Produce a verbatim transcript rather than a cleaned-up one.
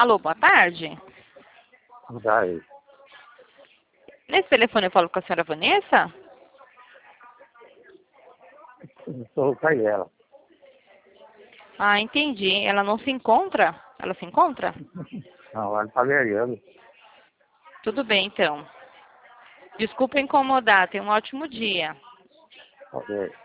Alô, boa tarde. Daí, Nesse telefone eu falo com a senhora Vanessa? eu sou o Caiela. Ah, entendi. Ela não se encontra? Ela se encontra? Não, ela tá viajando. Tudo bem, então. Desculpa incomodar. Tenha um ótimo dia. Ok.